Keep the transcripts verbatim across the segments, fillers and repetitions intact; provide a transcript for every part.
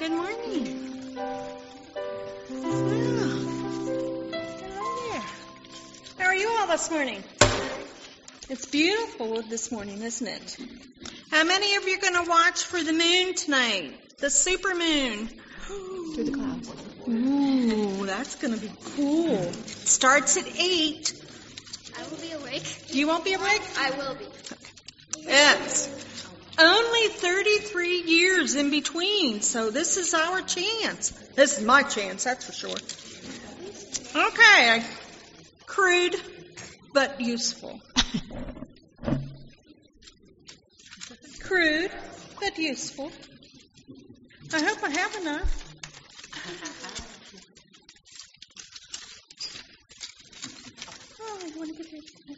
Good morning. Wow. Hello there. How are you all this morning? It's beautiful this morning, isn't it? How many of you are going to watch for the moon tonight? The super moon. Through the clouds. Ooh, that's going to be cool. It starts at eight. I will be awake. You won't be awake? I will be. Yes. Only thirty-three years in between, so this is our chance. This is my chance, that's for sure. Okay. Crude, but useful. Crude, but useful. I hope I have enough. Oh, I want to get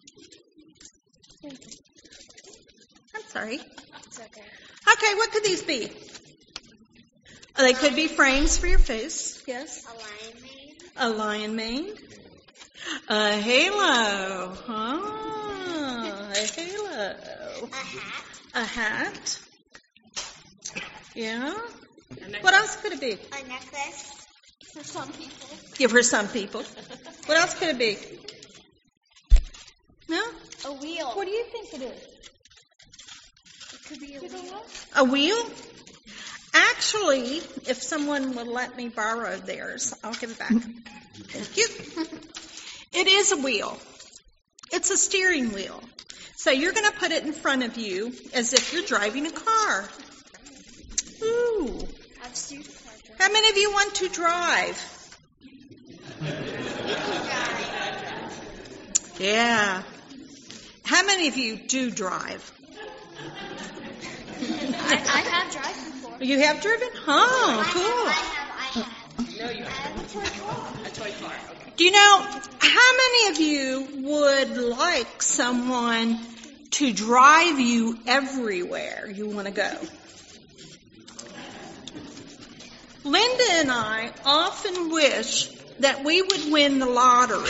it. I'm sorry. It's okay. Okay, what could these be? Oh, they could be frames for your face. Yes. A lion mane. A lion mane. A halo. Ah, a halo. A hat. A hat. Yeah. What else could it be? A necklace. For some people. Yeah, for some people. What else could it be? No? A wheel. What do you think it is? It could be a wheel. A wheel? Actually, if someone would let me borrow theirs, I'll give it back. Thank you. It is a wheel. It's a steering wheel. So you're going to put it in front of you as if you're driving a car. Ooh. I've student pleasure. How many of you want to drive? Yeah. How many of you do drive? I, I have driven before. You have driven? Oh, cool. I have, I have. No, you have. I have a toy car. A toy car, okay. Do you know, how many of you would like someone to drive you everywhere you want to go? Linda and I often wish that we would win the lottery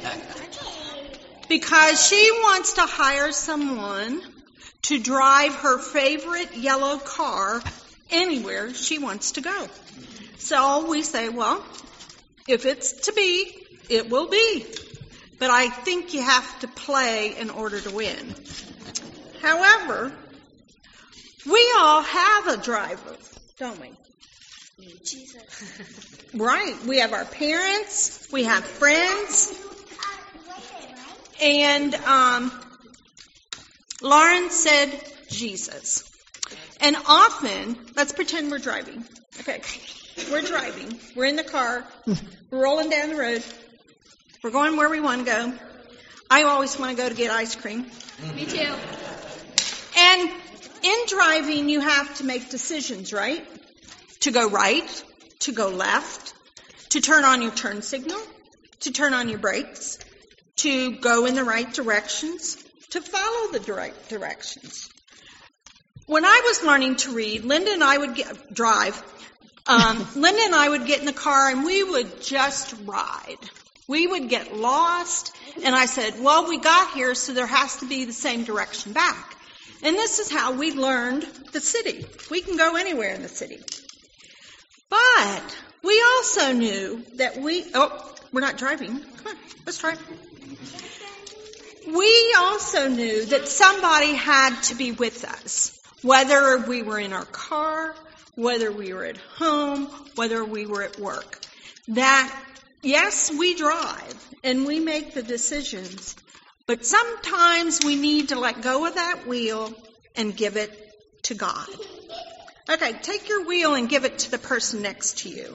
because she wants to hire someone to drive her favorite yellow car anywhere she wants to go. So we say, well, if it's to be, it will be. But I think you have to play in order to win. However, we all have a driver, don't we? Jesus. Right. We have our parents. We have friends. And um, Lauren said Jesus. And often, let's pretend we're driving. Okay. We're driving. We're in the car. We're rolling down the road. We're going where we want to go. I always want to go to get ice cream. Me too. And in driving, you have to make decisions, right? To go right, to go left, to turn on your turn signal, to turn on your brakes, to go in the right directions, to follow the right directions. When I was learning to read, Linda and I would get, drive. Um, Linda and I would get in the car and we would just ride. We would get lost. And I said, well, we got here, so there has to be the same direction back. And this is how we learned the city. We can go anywhere in the city. But we also knew that we, oh, we're not driving. Come on, let's drive. We also knew that somebody had to be with us, whether we were in our car, whether we were at home, whether we were at work. That, yes, we drive and we make the decisions, but sometimes we need to let go of that wheel and give it to God. Okay, take your wheel and give it to the person next to you.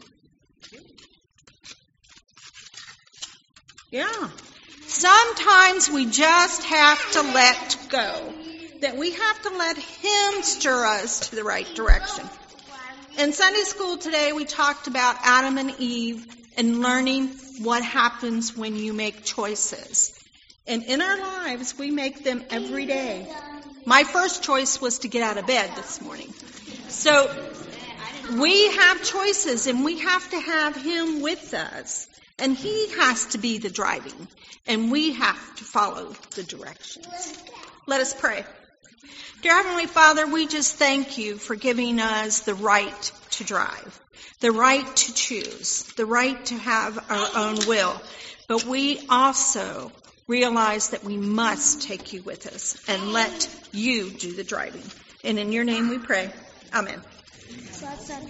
Yeah. Sometimes we just have to let go. That we have to let Him stir us to the right direction. In Sunday school today, we talked about Adam and Eve and learning what happens when you make choices. And in our lives, we make them every day. My first choice was to get out of bed this morning. So we have choices, and we have to have Him with us. And He has to be the driving, and we have to follow the directions. Let us pray. Dear Heavenly Father, we just thank You for giving us the right to drive, the right to choose, the right to have our own will. But we also realize that we must take you with us and let you do the driving. And in your name we pray. Amen. So that's